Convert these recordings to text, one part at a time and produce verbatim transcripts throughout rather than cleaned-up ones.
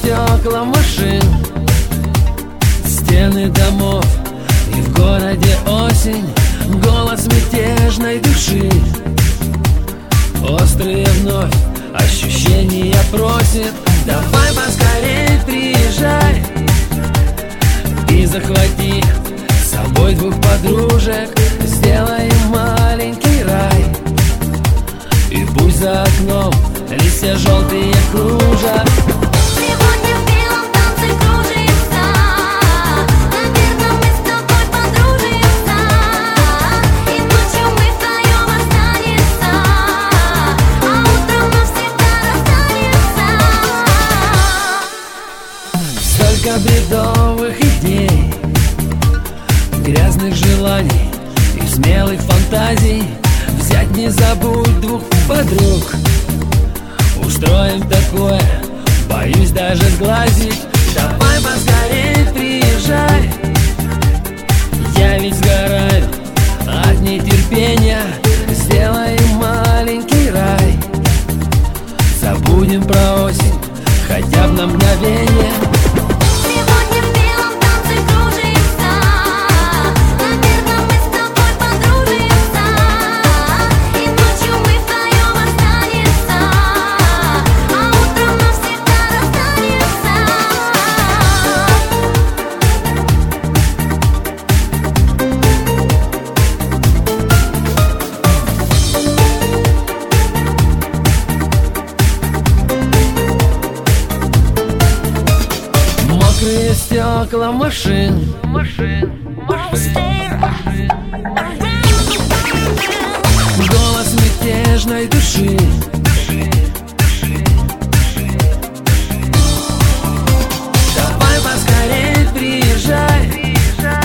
стекла машин, стены домов, и в городе осень, голос мятежной души. Острые вновь ощущения просит: давай поскорей приезжай и захвати с собой двух подружек. Сделаем маленький рай, и пусть за окном листья желтые кружат. Сегодня в белом танце кружится, наверное, мы с тобой подружимся, и ночью мы вдвоем останемся, а утром навсегда расстанемся. Столько бредовых идей, грязных желаний и смелых фантазий. Взять не забудь двух подруг, устроим такое, боюсь даже сглазить. Давай поскорей приезжай, я ведь сгораю от нетерпения. Сделаем маленький рай, забудем про осень хотя бы на мгновение. Сегодня в белом танце кружится, наверное, мы с тобой подружимся, и ночью мы вдвоем останемся, а утром навсегда расстанемся. Мокрые стекла машин, голос мятежной души. Давай поскорей приезжай,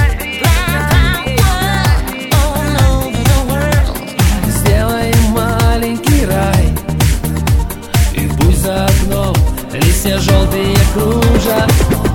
сделаем маленький рай, и пусть за окном листья желтые кружат.